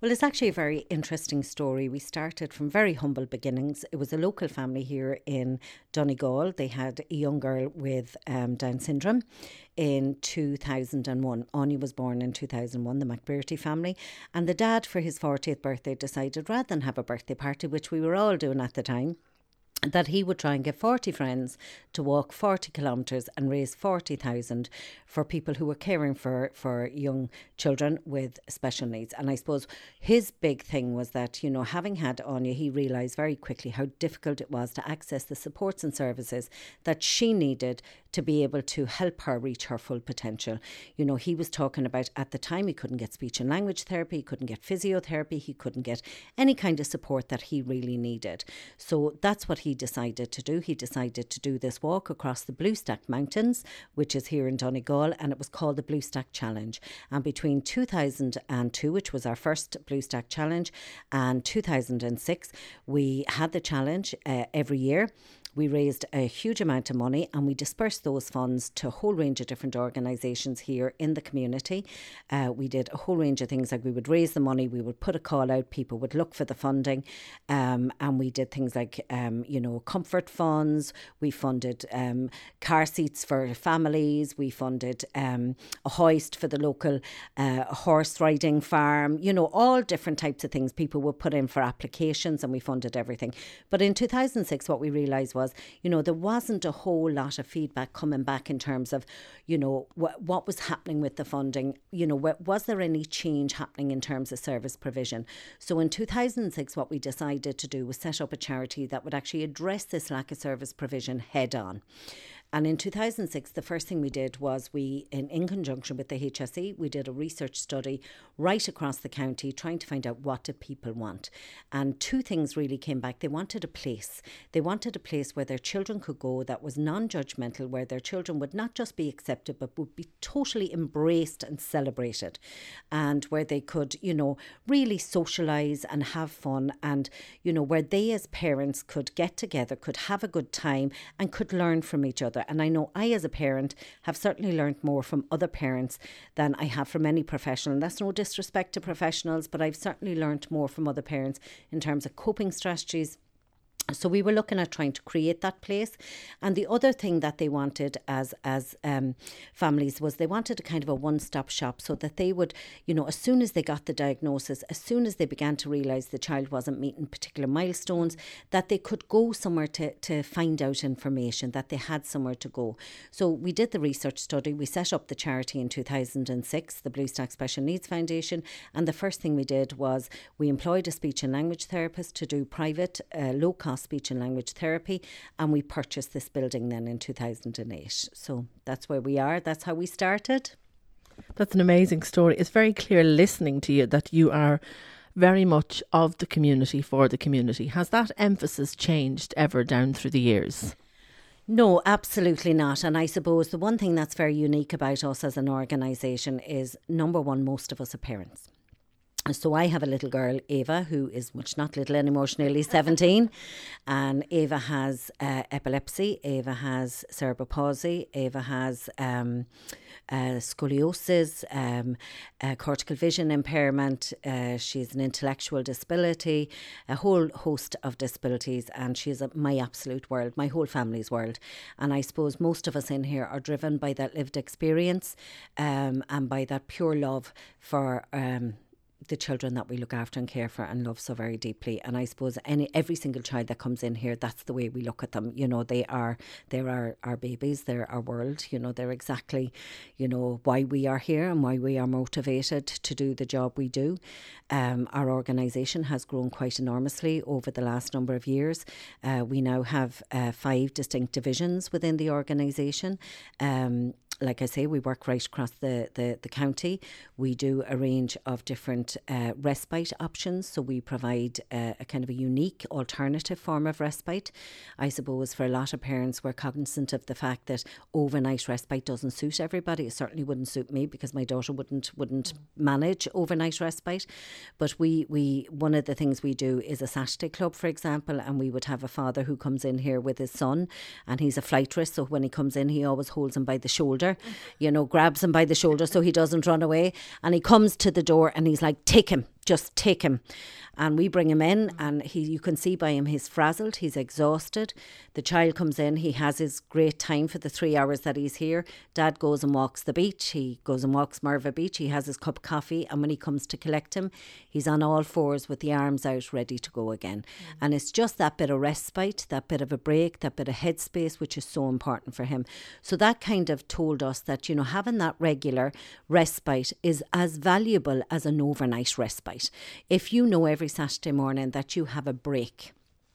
Well, it's actually a very interesting story. We started from very humble beginnings. It was a local family here in Donegal. They had a young girl with Down syndrome in 2001. Anya was born in 2001, the McBurty family. And the dad, for his 40th birthday, decided rather than have a birthday party, which we were all doing at the time, that he would try and get 40 friends to walk 40 kilometres and raise 40,000 for people who were caring for young children with special needs. And I suppose his big thing was that, you know, having had Anya, he realised very quickly how difficult it was to access the supports and services that she needed to be able to help her reach her full potential. You know, he was talking about at the time he couldn't get speech and language therapy, he couldn't get physiotherapy, he couldn't get any kind of support that he really needed. So that's what he decided to do. He decided to do this walk across the Blue Stack Mountains, which is here in Donegal, and it was called the Blue Stack Challenge. And between 2002, which was our first Blue Stack Challenge, and 2006, we had the challenge every year. We raised a huge amount of money and we dispersed those funds to a whole range of different organisations here in the community. We did a whole range of things, like we would raise the money, we would put a call out, people would look for the funding, and we did things like, comfort funds, we funded car seats for families, we funded a hoist for the local horse riding farm, you know, all different types of things people would put in for applications, and we funded everything. But in 2006, what we realised was, you know, there wasn't a whole lot of feedback coming back in terms of, you know, what was happening with the funding. You know, was there any change happening in terms of service provision? So in 2006, what we decided to do was set up a charity that would actually address this lack of service provision head on. And in 2006, the first thing we did was in conjunction with the HSE, we did a research study right across the county trying to find out what do people want. And two things really came back. They wanted a place. They wanted a place where their children could go that was non-judgmental, where their children would not just be accepted, but would be totally embraced and celebrated. And where they could, you know, really socialise and have fun. And, you know, where they as parents could get together, could have a good time and could learn from each other. And I know I, as a parent, have certainly learned more from other parents than I have from any professional. And that's no disrespect to professionals, but I've certainly learned more from other parents in terms of coping strategies. So we were looking at trying to create that place. And the other thing that they wanted as families was they wanted a kind of a one-stop shop, so that they would, you know, as soon as they got the diagnosis, as soon as they began to realise the child wasn't meeting particular milestones, that they could go somewhere to find out information, that they had somewhere to go. So we did the research study. We set up the charity in 2006, the Blue Stack Special Needs Foundation. And the first thing we did was we employed a speech and language therapist to do private, low-cost speech and language therapy, and we purchased this building then in 2008. So that's where we are. That's how we started. That's an amazing story. It's very clear listening to you that you are very much of the community for the community. Has that emphasis changed ever down through the years? No, absolutely not. And I suppose the one thing that's very unique about us as an organisation is, number one, most of us are parents. So I have a little girl, Ava, who is much not little anymore, she's nearly 17. And Ava has epilepsy, Ava has cerebral palsy, Ava has scoliosis, cortical vision impairment, she's an intellectual disability, a whole host of disabilities, and she's my absolute world, my whole family's world. And I suppose most of us in here are driven by that lived experience and by that pure love for the children that we look after and care for and love so very deeply. And I suppose every single child that comes in here, that's the way we look at them. You know, they're our babies, they're our world. You know, they're exactly, you know, why we are here and why we are motivated to do the job we do. Our organisation has grown quite enormously over the last number of years. We now have 5 distinct divisions within the organisation. Like I say, we work right across the county. We do a range of different respite options. So we provide a kind of a unique alternative form of respite. I suppose for a lot of parents, we're cognizant of the fact that overnight respite doesn't suit everybody. It certainly wouldn't suit me because my daughter wouldn't manage overnight respite. But we one of the things we do is a Saturday club, for example, and we would have a father who comes in here with his son, and he's a flight risk. So when he comes in, he always holds him by the shoulder, you know, grabs him by the shoulder so he doesn't run away. And he comes to the door and he's like, take him. just take him. And we bring him in, and you can see by him he's frazzled, he's exhausted. The child comes in, he has his great time for the 3 hours that he's here. Dad goes and walks the beach, he goes and walks Merva Beach, he has his cup of coffee, and when he comes to collect him, he's on all fours with the arms out, ready to go again. And it's just that bit of respite, that bit of a break, that bit of headspace, which is so important for him. So that kind of told us that, you know, having that regular respite is as valuable as an overnight respite. If you know every Saturday morning that you have a break,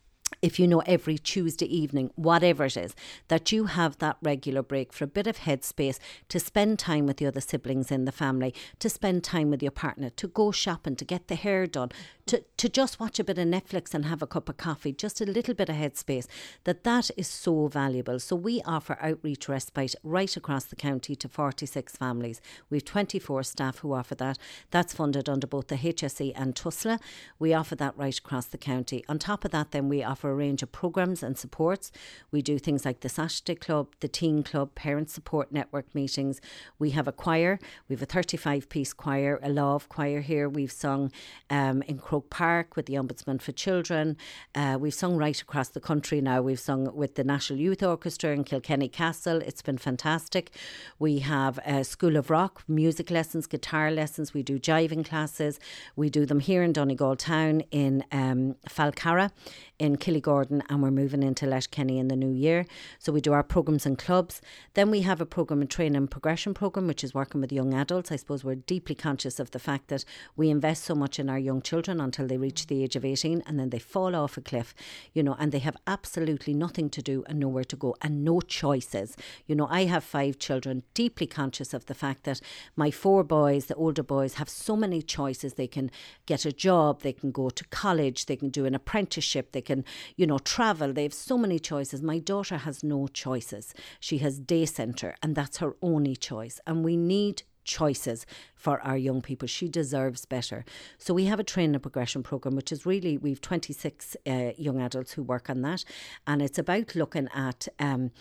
if you know every Tuesday evening, whatever it is, that you have that regular break for a bit of headspace to spend time with the other siblings in the family, to spend time with your partner, to go shopping, to get the hair done, to just watch a bit of Netflix and have a cup of coffee, just a little bit of headspace, that is so valuable. So we offer outreach respite right across the county to 46 families. We have 24 staff who offer that. That's funded under both the HSE and TUSLA. We offer that right across the county. On top of that, then we offer a range of programmes and supports. We do things like the Saturday Club, the Teen Club, Parent Support Network meetings. We have a choir. We have a 35-piece choir, a Love choir here. We've sung in Croke Park with the Ombudsman for Children. We've sung right across the country now. We've sung with the National Youth Orchestra in Kilkenny Castle. It's been fantastic. We have a School of Rock, music lessons, guitar lessons. We do jiving classes. We do them here in Donegal Town, in Falcarra, in Killygordon, and we're moving into Letterkenny in the new year. So we do our programmes and clubs. Then we have a programme, a training and progression programme, which is working with young adults. I suppose we're deeply conscious of the fact that we invest so much in our young children until they reach the age of 18, and then they fall off a cliff, you know, and they have absolutely nothing to do and nowhere to go and no choices. You know, I have 5 children, deeply conscious of the fact that my 4 boys, the older boys, have so many choices. They can get a job, they can go to college, they can do an apprenticeship, they can, you know, travel. They have so many choices. My daughter has no choices. She has day centre, and that's her only choice. And we need choices for our young people. She deserves better. So we have a training and progression programme, which is really, we've 26 young adults who work on that, and it's about looking at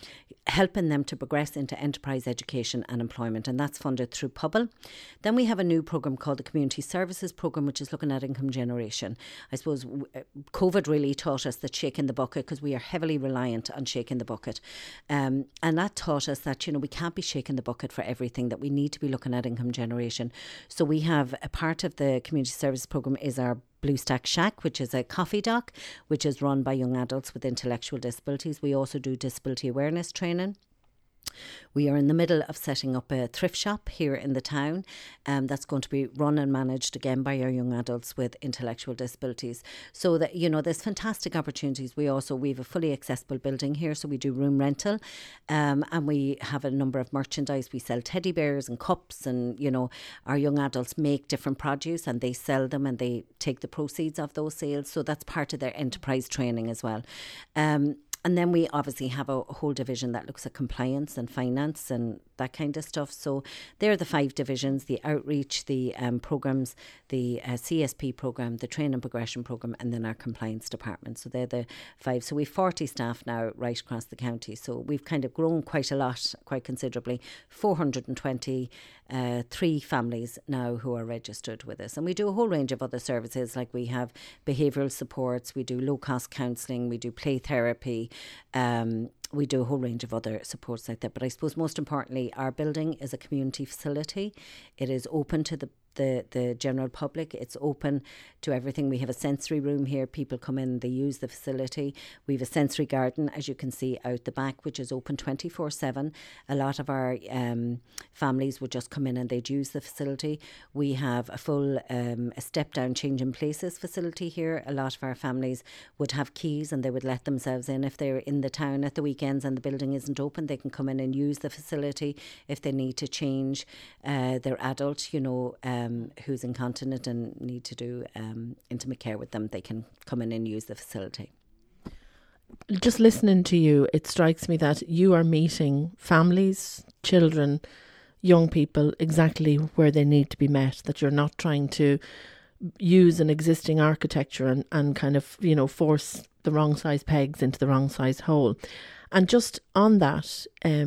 helping them to progress into enterprise education and employment, and that's funded through PUBL. Then we have a new programme called the Community Services Programme, which is looking at income generation. I suppose COVID really taught us that shaking the bucket, because we are heavily reliant on shaking the bucket, and that taught us that, you know, we can't be shaking the bucket for everything, that we need to be looking at income generation. So we have a part of the community service programme is our Blue Stack Shack, which is a coffee dock, which is run by young adults with intellectual disabilities. We also do disability awareness training. We are in the middle of setting up a thrift shop here in the town, that's going to be run and managed again by our young adults with intellectual disabilities. So that, you know, there's fantastic opportunities. We have a fully accessible building here, so we do room rental, and we have a number of merchandise. We sell teddy bears and cups, and, you know, our young adults make different produce and they sell them and they take the proceeds of those sales. So that's part of their enterprise training as well. And then we obviously have a whole division that looks at compliance and finance and that kind of stuff. So they're the 5 divisions: the outreach, the programmes, the CSP programme, the training and progression programme, and then our compliance department. So they're the 5. So we've 40 staff now right across the county. So we've kind of grown quite a lot, quite considerably. 423 families now who are registered with us. And we do a whole range of other services, like we have behavioural supports, we do low-cost counselling, we do play therapy, we do a whole range of other supports like that. But I suppose most importantly, our building is a community facility. It is open to the general public. It's open to everything. We have a sensory room here. People come in, they use the facility. We have a sensory garden, as you can see out the back, which is open 24/7. A lot of our families would just come in and they'd use the facility. We have a full a step down change in places facility here. A lot of our families would have keys and they would let themselves in if they're in the town at the weekends and the building isn't open. They can come in and use the facility if they need to change their adult, you know, who's incontinent and need to do intimate care with them. They can come in and use the facility. Just listening to you, it strikes me that you are meeting families, children, young people exactly where they need to be met, that you're not trying to use an existing architecture and kind of, you know, force the wrong size pegs into the wrong size hole. And just on that,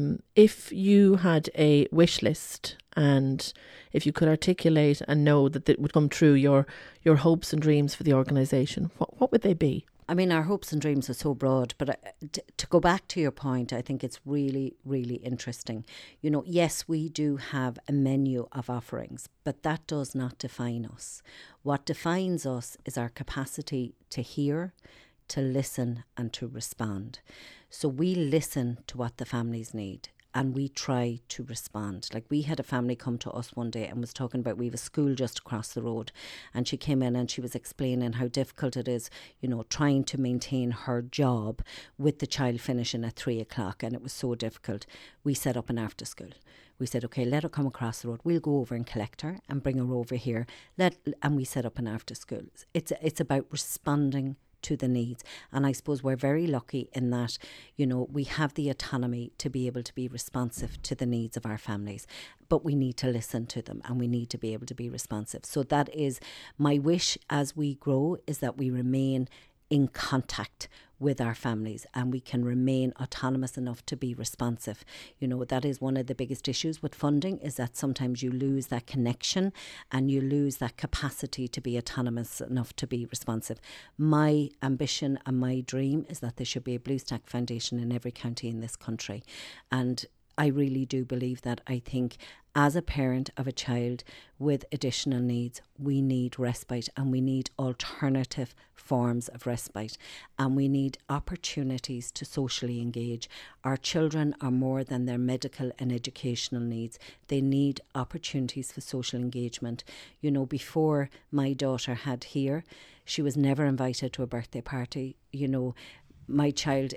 if you had a wish list and if you could articulate and know that it would come true, your hopes and dreams for the organisation, what would they be? I mean, our hopes and dreams are so broad, but to go back to your point, I think it's really, really interesting. You know, yes, we do have a menu of offerings, but that does not define us. What defines us is our capacity to hear, to listen and to respond. So we listen to what the families need and we try to respond. Like, we had a family come to us one day and was talking about, we have a school just across the road, and she came in and she was explaining how difficult it is, you know, trying to maintain her job with the child finishing at 3:00, and it was so difficult. We set up an after school. We said, okay, let her come across the road. We'll go over and collect her and bring her over here. And we set up an after school. It's about responding to the needs. And I suppose we're very lucky in that, you know, we have the autonomy to be able to be responsive to the needs of our families, but we need to listen to them and we need to be able to be responsive. So that is my wish as we grow, is that we remain in contact with our families and we can remain autonomous enough to be responsive. You know, that is one of the biggest issues with funding, is that sometimes you lose that connection and you lose that capacity to be autonomous enough to be responsive. My ambition and my dream is that there should be a Blue Stack Foundation in every county in this country. And I really do believe that. I think as a parent of a child with additional needs, we need respite and we need alternative forms of respite and we need opportunities to socially engage. Our children are more than their medical and educational needs. They need opportunities for social engagement. You know, before my daughter had here, she was never invited to a birthday party. You know, my child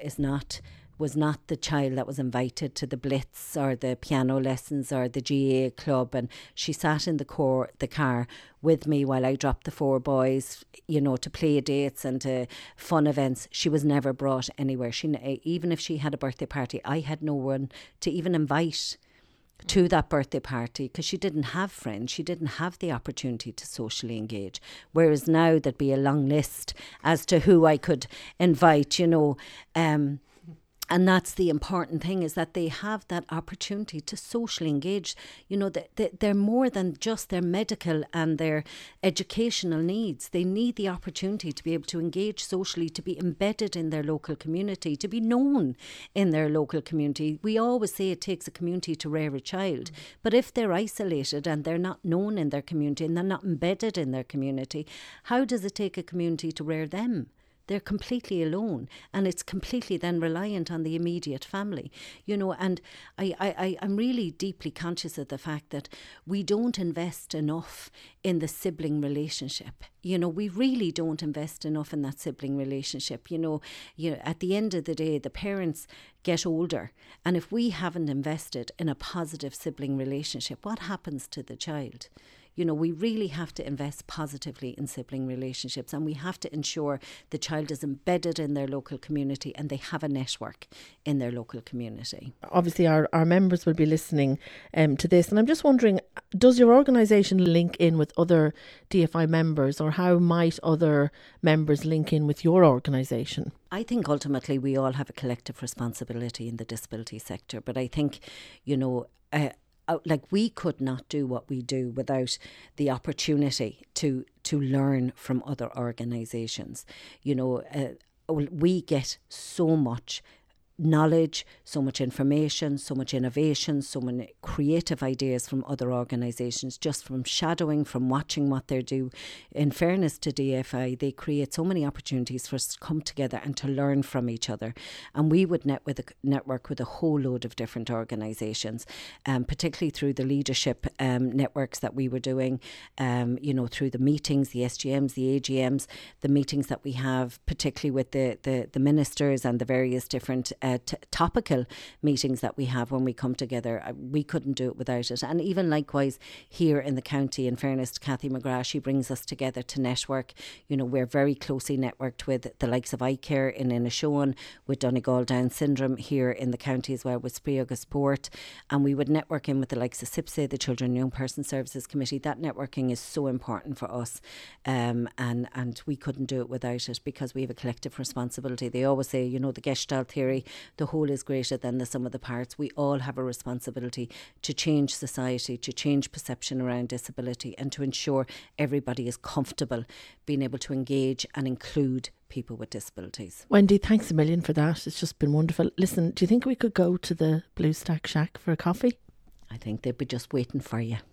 was not the child that was invited to the Blitz or the piano lessons or the GAA club, and she sat in the car with me while I dropped the 4 boys, you know, to play dates and to fun events. She was never brought anywhere. Even if she had a birthday party, I had no one to even invite to that birthday party because she didn't have friends. She didn't have the opportunity to socially engage. Whereas now there'd be a long list as to who I could invite, you know, and that's the important thing, is that they have that opportunity to socially engage. You know, they're more than just their medical and their educational needs. They need the opportunity to be able to engage socially, to be embedded in their local community, to be known in their local community. We always say it takes a community to rear a child. But if they're isolated and they're not known in their community and they're not embedded in their community, how does it take a community to rear them? They're completely alone, and it's completely then reliant on the immediate family, you know. And I'm really deeply conscious of the fact that we don't invest enough in the sibling relationship. You know, we really don't invest enough in that sibling relationship. You know, at the end of the day, the parents get older, and if we haven't invested in a positive sibling relationship, what happens to the child? You know, we really have to invest positively in sibling relationships, and we have to ensure the child is embedded in their local community and they have a network in their local community. Obviously, our members will be listening to this, and I'm just wondering, does your organisation link in with other DFI members, or how might other members link in with your organisation? I think ultimately we all have a collective responsibility in the disability sector, but I think, you know, like, we could not do what we do without the opportunity to learn from other organisations. You know, we get so much knowledge, so much information, so much innovation, so many creative ideas from other organisations, just from shadowing, from watching what they do. In fairness to DFI, they create so many opportunities for us to come together and to learn from each other. And we would network with a whole load of different organisations, particularly through the leadership networks that we were doing, you know, through the meetings, the SGMs, the AGMs, the meetings that we have, particularly with the ministers and the various different topical meetings that we have when we come together. We couldn't do it without it. And even likewise here in the county, in fairness to Cathy McGrath, she brings us together to network. You know, we're very closely networked with the likes of iCare in Inishowen, with Donegal Down syndrome here in the county as well, with Spríoga Sport, and we would network in with the likes of SIPSE, the Children and Young Person Services Committee. That networking is so important for us, and we couldn't do it without it, because we have a collective responsibility. They always say, you know, the Gestalt theory, the whole is greater than the sum of the parts. We all have a responsibility to change society, to change perception around disability, and to ensure everybody is comfortable being able to engage and include people with disabilities. Wendy, thanks a million for that. It's just been wonderful. Listen, do you think we could go to the Blue Stack Shack for a coffee? I think they'd be just waiting for you.